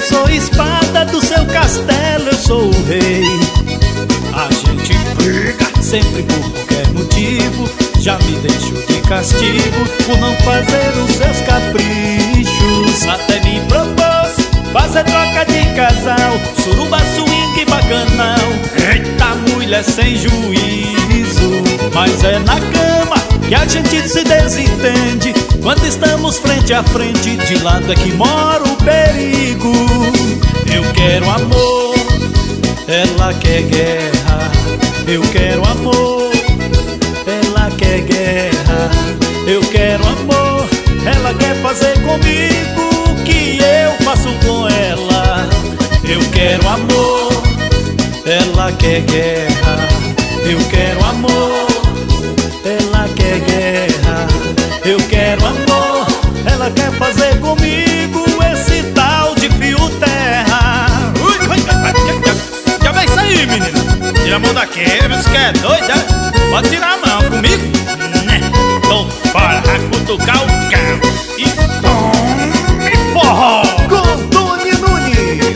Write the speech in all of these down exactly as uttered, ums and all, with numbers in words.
eu sou espada do seu castelo, eu sou o rei. A gente briga sempre por qualquer motivo. Já me deixo de castigo por não fazer os seus caprichos. Até me propôs fazer troca de casal, suruba, swing, bacanal. Eita, mulher sem juízo. Mas é na cama que a gente se desentende. Quando estamos frente a frente, de lado é que mora o perigo. Eu quero amor, ela quer guerra. Eu quero amor, ela quer guerra. Eu quero amor, ela quer fazer comigo o que eu faço com ela. Eu quero amor, ela quer guerra. Eu quero amor, ela quer guerra. Eu quero amor, ela quer fazer comigo esse tal de fio terra. Ui, já, já vem isso aí, menina. Tira a mão daqui, você que é doido, é? Pode tirar a mão comigo? Né? Tô fora, vai cutucar o carro. E tome forró com Tony Nunes.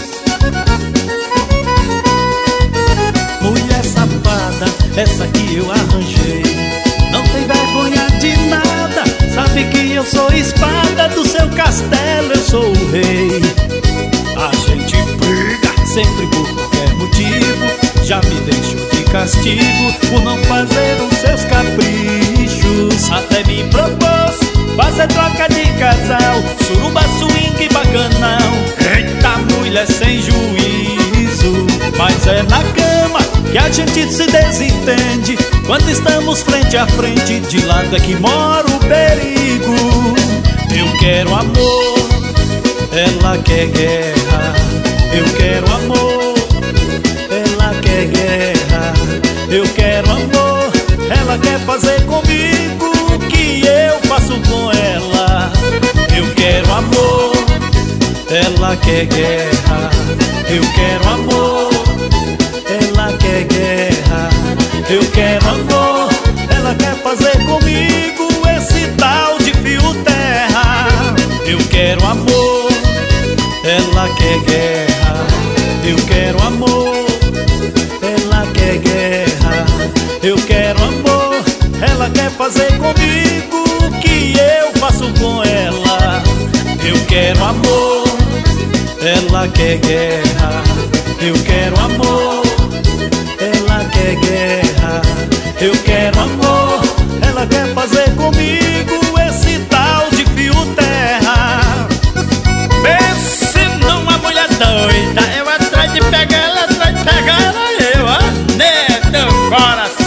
Mulher safada, essa que eu arranjei, não tem vergonha de nada. Sabe que eu sou espada do seu castelo, eu sou o rei. A gente briga sempre por qualquer motivo. Já me deixo de castigo por não fazer os seus caprichos. Até me propôs fazer troca de casal, suruba, swing, bacanal. Eita, mulher sem juízo. Mas é na cama que a gente se desentende. Quando estamos frente a frente, de lado é que mora o perigo. Eu quero amor, ela quer guerra. Eu quero amor, ela quer guerra. Eu quero amor, ela quer fazer comigo o que eu faço com ela. Eu quero amor, ela quer guerra. Eu quero amor, ela quer guerra. Eu quero amor, ela quer fazer comigo esse tal de fio terra. Eu quero amor, ela quer guerra. Eu quero amor, ela quer guerra. Eu quero amor, ela quer fazer comigo o que eu faço com ela. Eu quero amor, ela quer guerra. Eu quero amor, ela quer guerra. Eu quero amor, ela quer fazer comigo esse tal de fio terra. Pense numa mulher doida. Eu atrás de pegar ela, atrás de pegar ela, eu, ó. Né, do coração.